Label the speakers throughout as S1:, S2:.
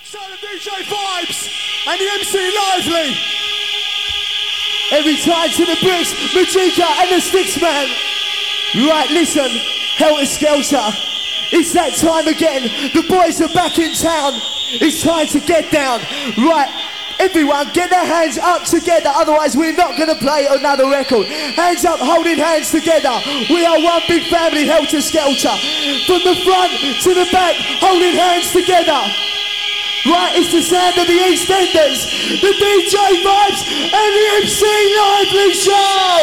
S1: Sound of DJ Vibes and the MC Lively.
S2: Every time to the bricks, Majika and the Sticks Man. Right, listen, Helter Skelter. It's that time again. The boys are back in town. It's time to get down. Right, everyone, get their hands up together. Otherwise, we're not going to play another record. Hands up, holding hands together. We are one big family, Helter Skelter. From the front to the back, holding hands together. Right, it's the sound of the EastEnders, the DJ Vibes, and the MC Lively Show!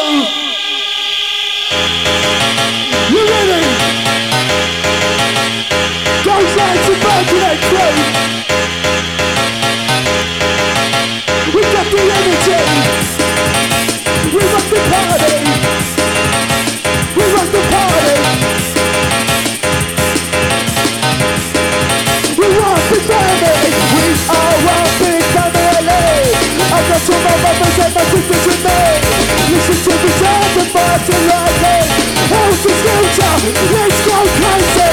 S2: You ready? Goes right to Birkenhead crew. We got the energy. We rock the party. We rock the party. We rock the family. We are one big family. I got all my brothers and my sisters with me. Listen to the sound of Martin Lively. Helter Skelter, let's go crazy.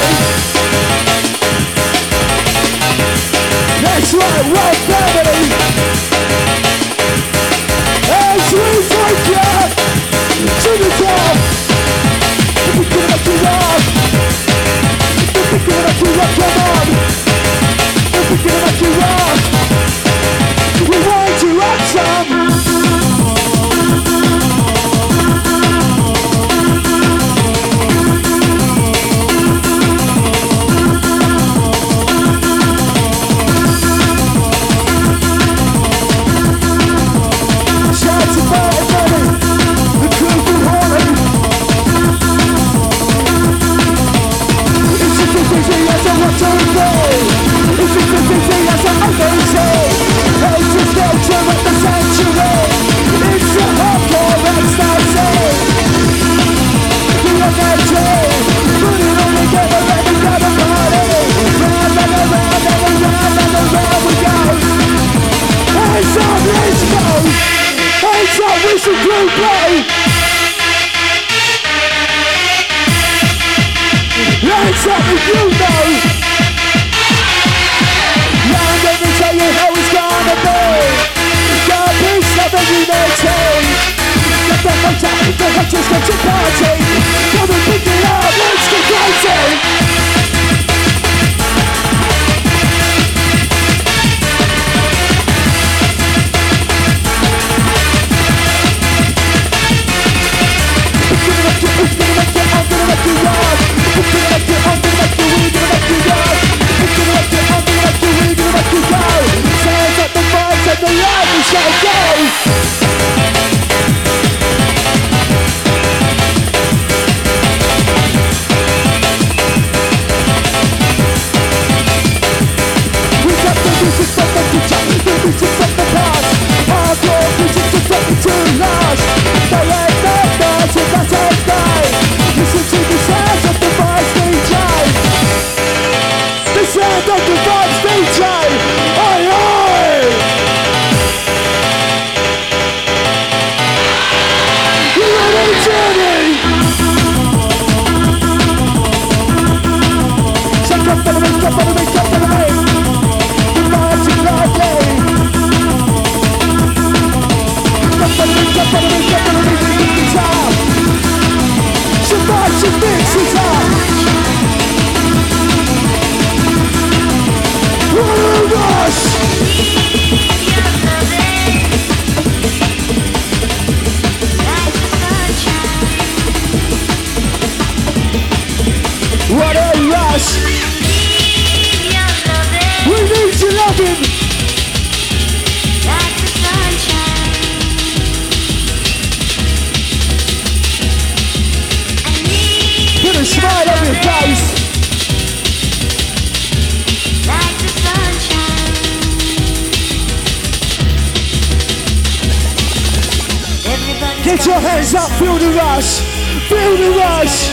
S2: That's right, one family. As we take you to the top. If we can make you rock. If we can make you rock, come on. If we can make you rock. We want you rock some. Get your hands up, feel the rush, feel the rush.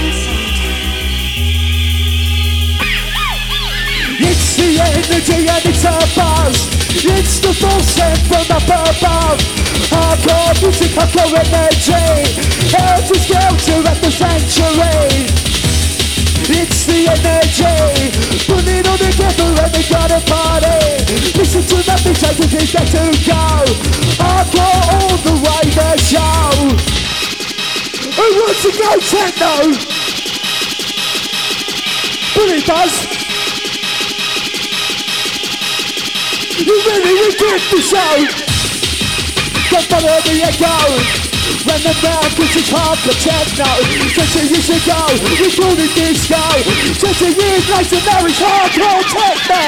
S2: It's the energy and it's a buzz. It's the force from up above. Hardcore music, hardcore energy. Helter Skelter at the sanctuary. It's the energy. Put it all together and we gotta party. we get to go. Hardcore all the way the show. Who wants to go techno? Billy Buzz. You really regret the show. Don't follow the echo. When the mountains is hard for techno. 20 years ago, we called it disco. 20 years later, now it's hardcore techno.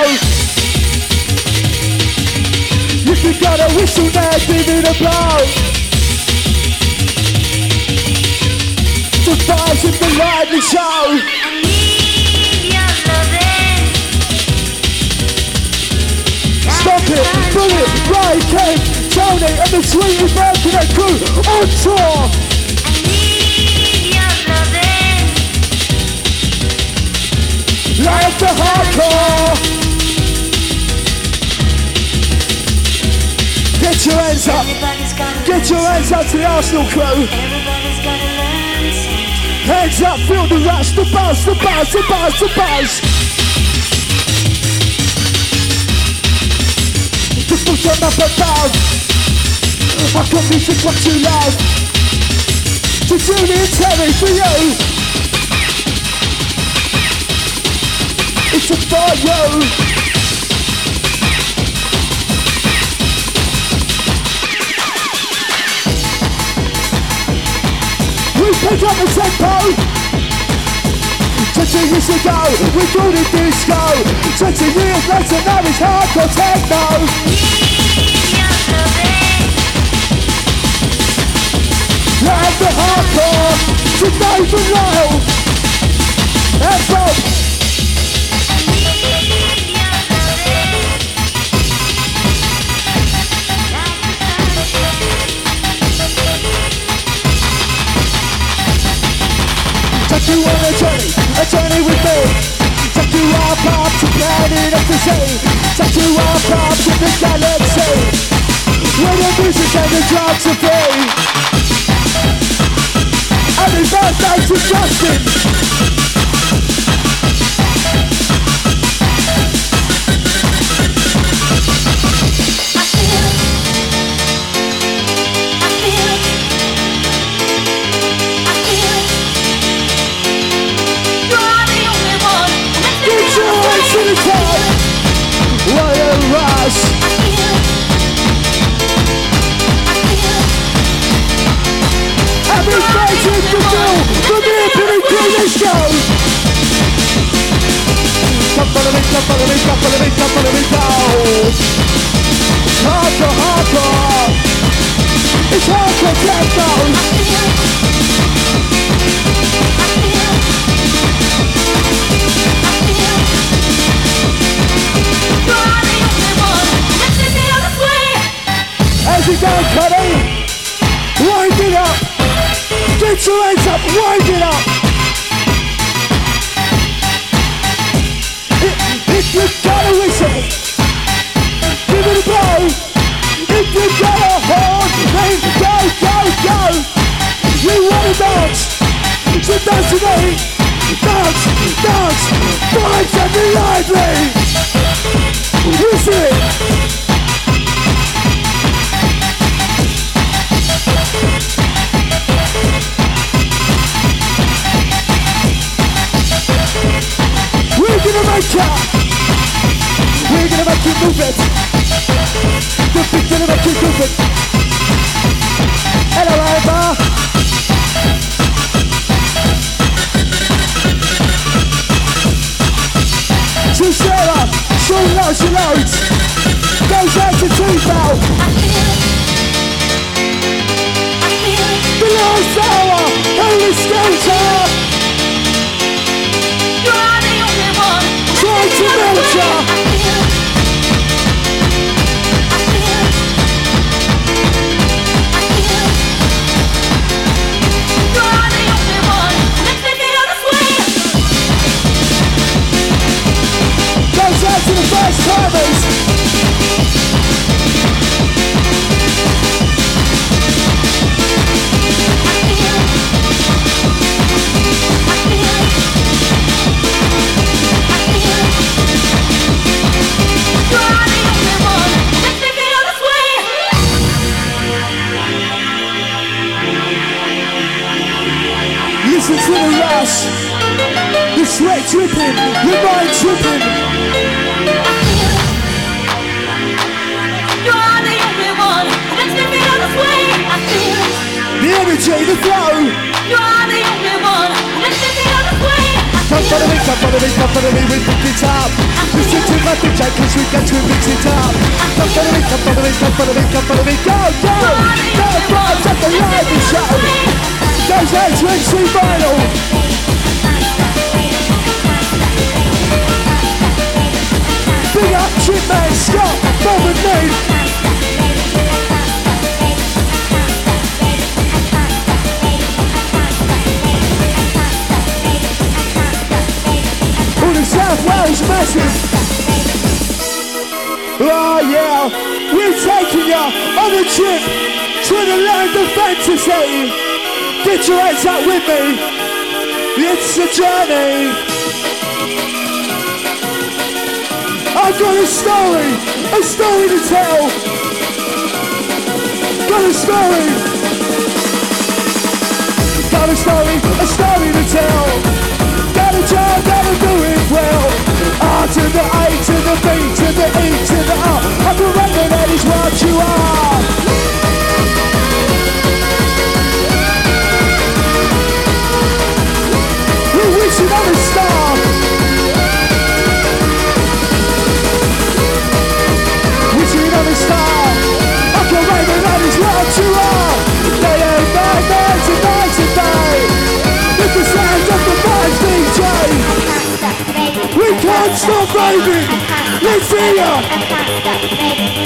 S2: If you got a whistle now, give it a blow. The vibes in the lively show.
S3: I need your loving.
S2: Stop it, pull it, right, Ken, Tony and the Sweetie Birthday crew on tour.
S3: I need your loving.
S2: Like the hardcore. Get your hands up.
S3: Everybody's gotta
S2: Get your hands up to the Arsenal crew.
S3: Everybody's gotta learn something.
S2: Hands up, feel the rush, the buzz, the buzz, the buzz, the buzz. Just put them up above. I got music what you love. To Julie and Terry for you. It's a for you. We pick up the tempo. 20 years ago, we called it disco. 20 years later, now it's hardcore techno.
S3: Need your loving.
S2: Like the hardcore, to Dave and Lyle. And Bob.
S3: I need your loving.
S2: Take you on a journey with me. Take you up to planet of the sea. Take you up to the galaxy. Where the music and the drugs are free. Happy birthday to Justin.
S3: I feel it. I feel it. I feel it. You're the only one.
S2: Get your hands to the top. What a rush.
S3: I feel it. I feel it.
S2: Happy birthday to Bill. From here to the British show. Come follow me, come follow me, come follow me, come follow me, go. It's hardcore, hardcore. It's hardcore techno.
S3: I feel it. I feel it. I feel it. You're the only one. Let's take it on the way.
S2: How's it going, Cuddy? Wind it up. Get your hands up, wind it up. If you got a whistle, give it a blow. If you got a horn, then go, go, go. You wanna dance, so dance to me. Dance, dance, vibes and be lively. Whistle it. We're gonna make ya. We're gonna make you move it. We're gonna make you move it. Hello, Emma. To Sarah, she loads. Goes out to T-Bow.
S3: I feel it. I feel it.
S2: The last hour, Holy Skelter.
S3: You're the only one.
S2: Try to melt ya.
S3: I feel it. I feel it. I feel it. You're the only one. Let's take it on the swing.
S2: Goes out to the first timers.
S3: You're the only one. Let's take it on the
S2: sweat dripping, your mind tripping.
S3: You are the only one who makes me feel this way. I feel
S2: The energy, the flow.
S3: you are the only one who makes me feel this way.
S2: Come follow me, come follow me, come follow me, we pick it up. Listen to my DJ, cause we got to mix it up. Come follow me, come follow me, come follow me, come follow me, go, go! Go, vibes at the live show. Goes out to MC Vinyl. Big up Chipman, Scott, Bob and me. All the South Wales massive. Oh yeah, we're taking you on a trip to the land of fantasy. Get your hands up with me. It's a journey. I've got a story to tell. Got a story to tell. Got a job, gotta do it well. R to the A to the B to the E to the R. I can remember that is what you are. We're wishing on a star. Wishing on a star. I can remember that is what you are. Day and night, night and night and day. With the sound of the vibes DJ. We can't stop raving. Let's hear ya.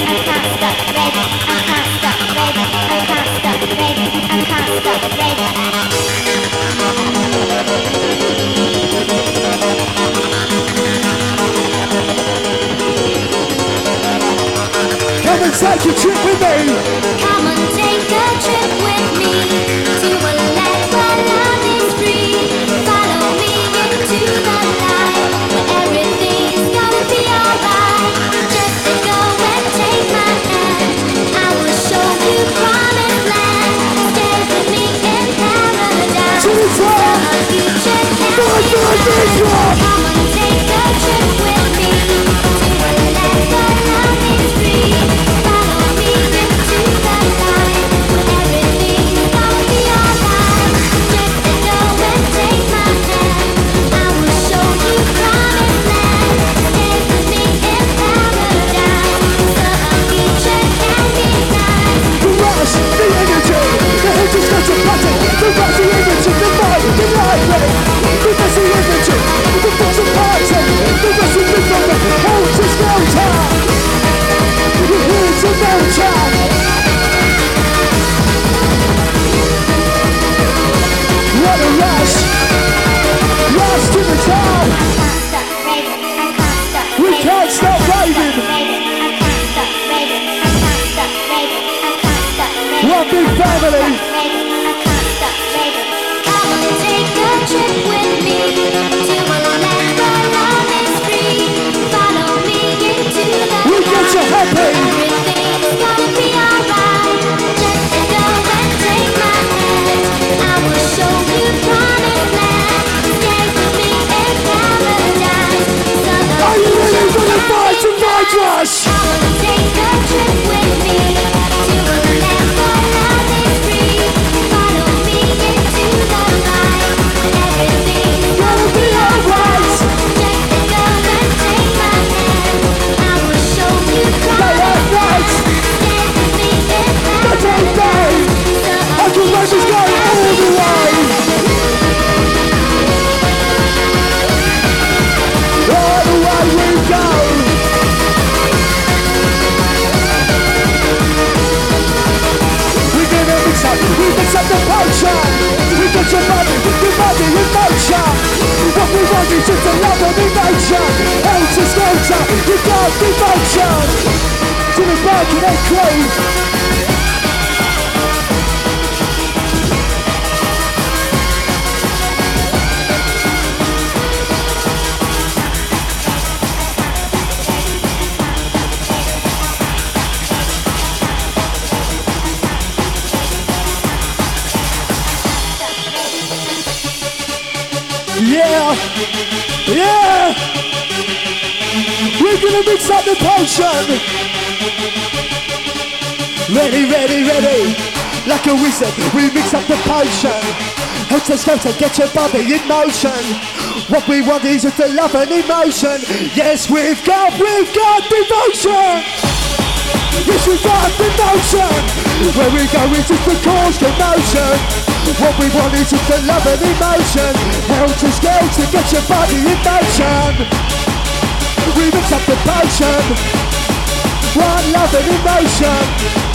S2: Come and take a trip with me.
S3: Come and take a trip with me to a land where love is free. Follow me into the light where everything's gonna be alright. Just go and take my hand. I will show you promised land. Stay with me in paradise.
S2: To the top.
S3: The future can
S2: Come
S3: be
S2: on, this one.
S3: Come and take a trip with me to a land where love is free. Follow me into the light where everything's gonna be alright. Just go and take my hand. I will show you promised land. Stay with me in paradise. So the future can be nice.
S2: The rush, the energy, the head just got to button. The rush, the energy, the vibe, the library. The messy energy, the force of party. The rest of the moment, hold to skelter. We're here to vulture. What a rush. Rush to the top. We can't stop raving. One big family.
S3: Come and take a trip with me to a land where love is free. Follow me into the
S2: We get you happy.
S3: Everything's gonna be alright. Just go and take my hand. I will show you promised land. Stay with me in paradise. So the
S2: Are you ready for the fight to fight rush?
S3: Come and take a trip with me to a land where love is free. Follow me into the light. Everything's
S2: Gonna be alright.
S3: just go and take my hand. I will show you
S2: Day and night.
S3: Stay with me in
S2: Night and day. I can let this go all the way. All the way we go. We're gonna mix up the potion. We got your body in motion. What we want is just a love of emotion. Hell to skelter, you got devotion. To the back of their clothes. Yeah, We're gonna mix up the potion. Ready, ready, ready. Like a wizard, we mix up the potion. Helter Skelter, get your body in motion. What we want is just the love and emotion. Yes, we've got devotion. Yes, we've got devotion. Where we go is just to cause commotion. What we want is just the love and emotion. Helter Skelter, get your body in motion. We mix up the potion. One love and emotion.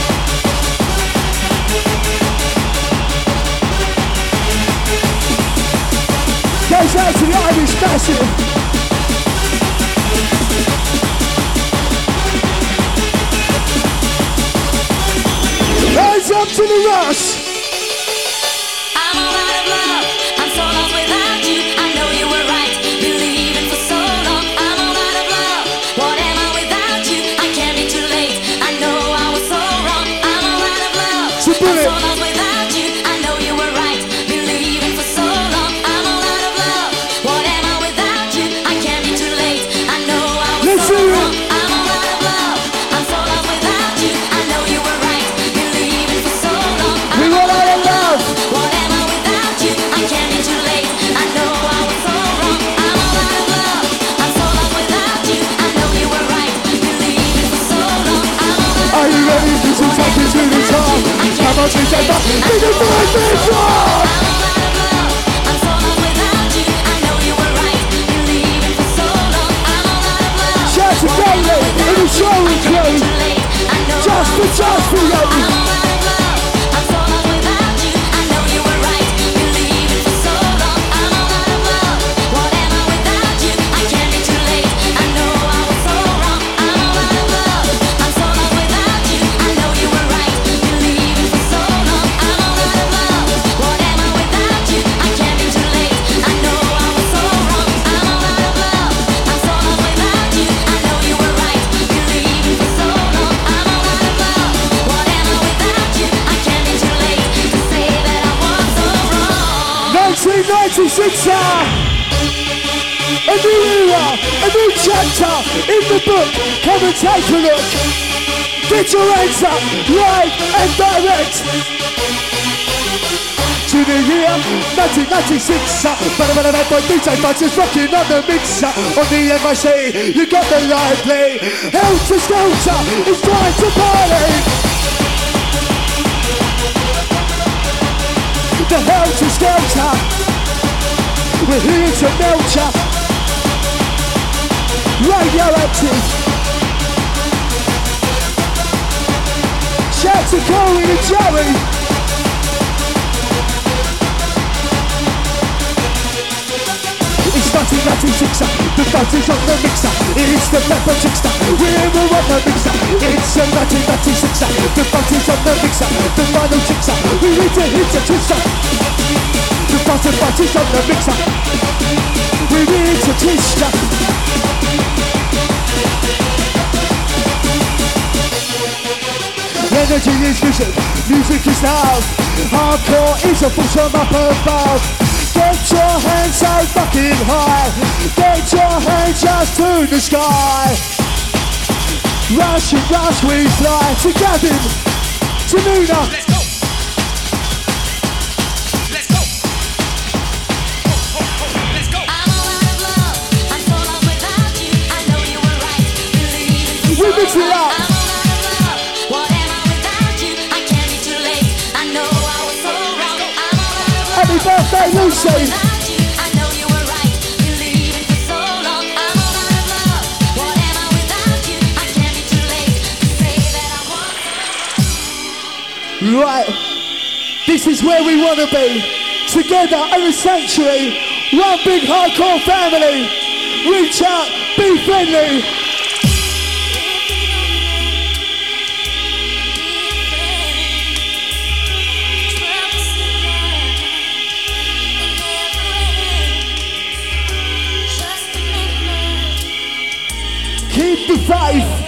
S2: Goes out to the Irish Massive. Hands up to the rush.
S4: I'm all out of love. I'm so lost without you. I know you were right, believing for so long. I'm all out of love. What am I without you? I can't be too late. I know I was so wrong. I'm all out of love. I'm so lost without you. I know you were right, believing for so long. I'm all out of love. What am I without you? I can't be too late. I know I was so wrong. I'm all out of love. I'm so lost without you. I know you were right, believing for so long.
S2: We want out of love.
S4: What am I without you? I can't be too late. I know I was so wrong. I'm all out of love. I'm so lost without you. I know you were right, believing for so long. I'm all out of love.
S2: Are you ready to see something to the top? Come on, DJ, but we can find this one.
S4: I'm all out of love. I'm so lost without you. I know you were right, believing for so long. I'm all out of love.
S2: Shout to Daily in the showroom crew.
S4: Too late. I know
S2: Just for you.
S4: I'm all out of love. I'm so lost without you. I know you were right, believing for so long. I'm all out of love. What am I without you? I can't be too late. I know I was so wrong. I'm all out of love. I'm so lost without you. I know you were right, believing for so long. I'm all out of love. What am I without you? I can't be too late. I know I was so wrong. I'm all out of love. I'm so lost without you. I know you were right, believing for so long. I'm all out of love. What am I without you? I can't be too late to say that I was so wrong.
S2: 1996 a new era, a new chapter in the book. Come and take a look. Get your hands up, live and direct. To the year 1996, but DJ Buzz is rocking on the mixer. On the MIC, you got the lively. Helter Skelter is time to party. The Helter Skelter, we're here to melt ya. Radioactive. Shout to Corey and Joey. It's 1996, the buzz is on the mixer. It's the Pepper Trickster, we're on the mixer. It's the 1996, the buzz is on the mixer. The final trickster, we need to hit the twister. The buzz is on the mixer. We need to twist ya. Energy is vision, music is love. Hardcore is a force from up above. Get your hands so fucking high. Get your hands just to the sky. Rush and rush we fly. To Gavin, to Nina.
S1: Let's go. Let's go. Let's go.
S4: I'm all out of love. I'm so lost without you. I know you were right, believing for
S2: We
S4: so
S2: mix it
S4: long.
S2: up.
S4: I'm all out of love. What am I without you? I can't be too late. I know I was so wrong. I'm all out of love.
S2: Happy birthday, Lucy.
S4: Without you, I know you were right, believing for so long. I'm all out of love. What am I without you? I can't be too late to say that I was so wrong.
S2: Right, this is where we want to be. Together in a sanctuary, one big hardcore family. Reach out, be friendly. Keep the faith.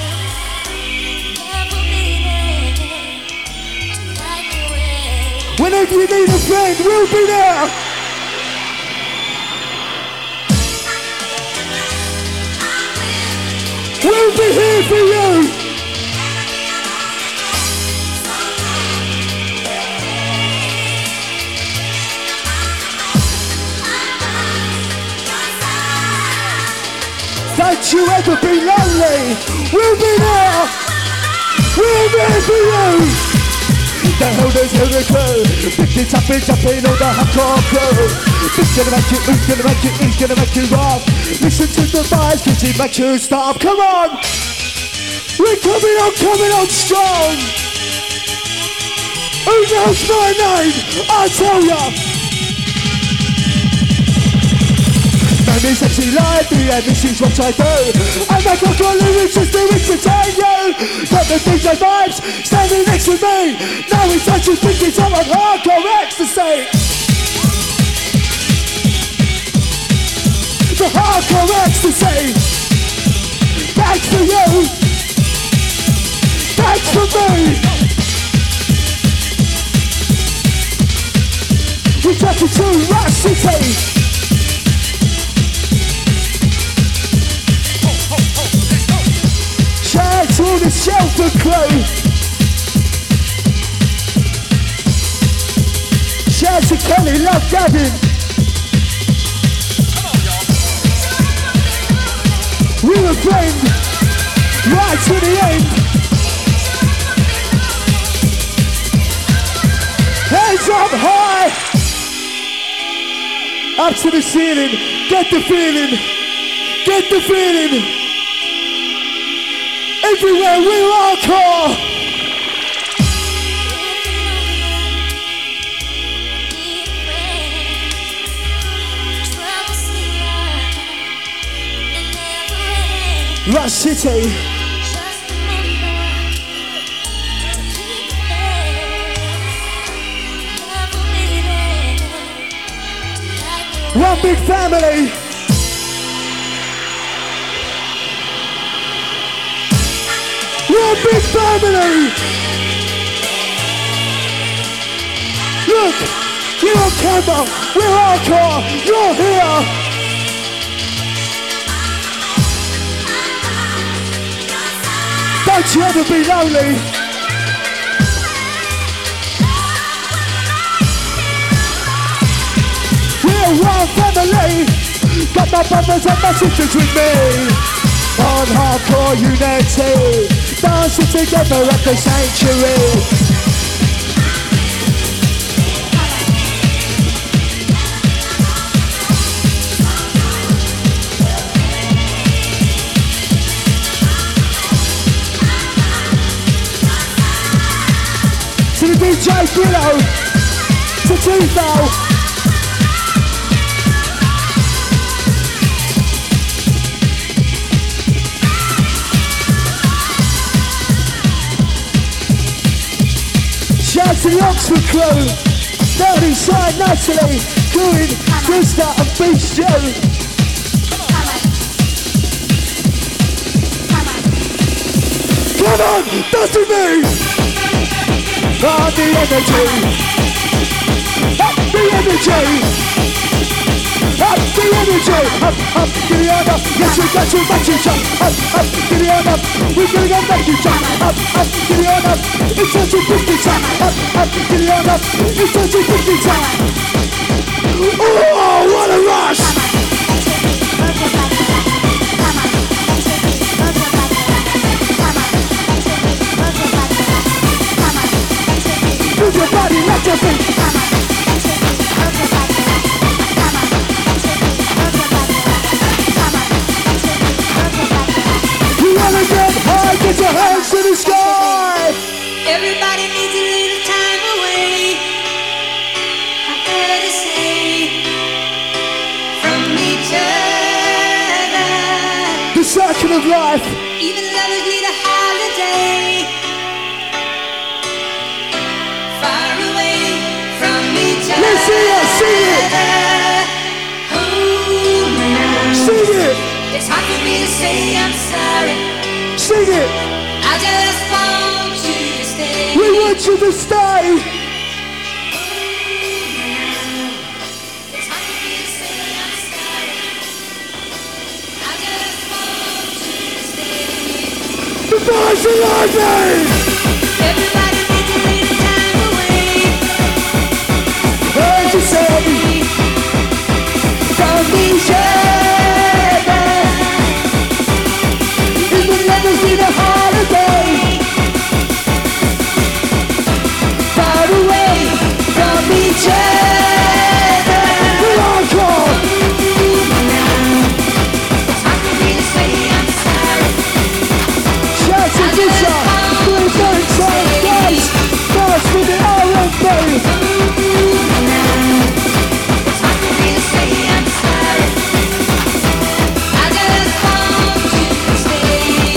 S2: Whenever you need a friend, we'll be there. We'll be here for you. Don't you ever be lonely. We'll be there. We're there for you. The holders of the crew. Pick it up and jump in on the hardcore crew. Who's gonna make you, who's gonna make you, who's gonna make you laugh? Listen to the vibes, cause it makes you stop. Come on! We're coming on strong! Who knows my name? I'll tell ya! My name is MC Lively and this is what I do. I make up my lyrics just to entertain you. Got the DJ vibes standing next to me. Now it's time to pick it up on hardcore ecstasy. The hardcore ecstasy. Thanks for you. Thanks for me. We take it to Rush City. Shout out to all the Shelter crew. Shout out to Kelly, love Gavin. We're a friend, right to the end. Hands up high, up to the ceiling. Get the feeling, get the feeling. Everywhere we're hardcore. Rush City. One big family. One big family. Look, we're on camera. We're hardcore. You're here. Don't you ever be lonely. We're one family. Got my brothers and my sisters with me. On hardcore unity. Dancing together at the sanctuary. To the DJ Grillo, to Tufo. Shout to the Oxford crew, down inside Natalie, doing Krista and Beast Joe. Come on, dance with me! Up the energy! Up the energy! Up the energy! Up, get it on up! Yes, we got to make you jump! Up, get it on up! We're gonna go make you jump! Up, get it on up! It's time to pick it up! Up, get it on up! It's time to pick it up! Oh, what a rush! Move your body, let your feet. You wanna get high, get your hands to the sky.
S4: Everybody needs a little time away. I heard it say from each other.
S2: The circle of life.
S4: Even lovers need a holiday. Far away from each other.
S2: Let's see it, see it.
S4: Oh, now.
S2: Sing it,
S4: It's hard for me to say I'm sorry.
S2: sing it.
S4: I just want you to stay.
S2: We want you to stay.
S4: It's hard for me to say I'm sorry. I just want you to stay.
S2: Lively!
S4: Everybody needs a little time away.
S2: Heard you say, don't be shabby. It will never be the holiday. Far away, don't be shabby. We're encore.
S4: I can really say I'm sorry.
S2: Shout to Disha, we're going to guys. Dance with the R&B.
S4: I can really say I'm sorry. I just want you to stay.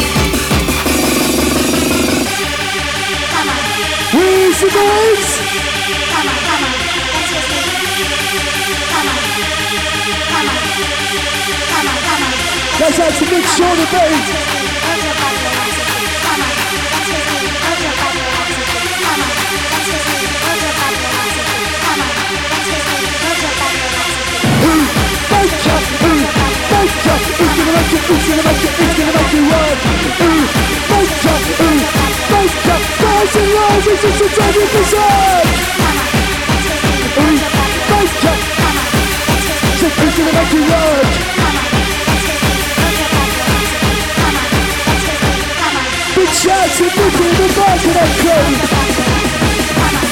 S4: Come on,
S2: Where's the boys?
S4: come on, come on, dance with me. Come on, come on, come on, come on.
S2: That's how to make sure the beat.
S4: Hold your body, relax with me. Come on, dance with me. Hold your body, relax with me. Come on, dance with me. Hold your body, relax with me. Come on, dance with me. Hold your body, relax with me.
S2: Wake up, wake up. Who's gonna make it, who's gonna make it, who's gonna make it work? Wake up, wake up. Guys and rising, it's a driving berserk. Wake up. So who's gonna make it work? Big shout to Nicky in the back of that crew.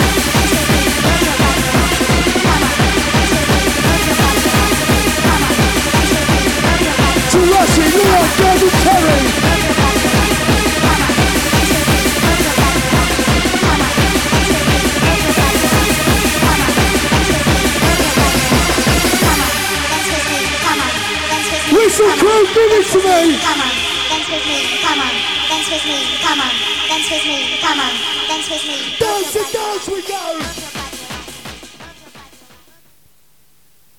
S2: To Rusty, Leon, Gordon, Terry. Whistle crew, give it to me.
S4: Come on, dance with me. Come on, dance with me. Come on, dance with me. Come on, dance with me.
S2: Dance the dance we got.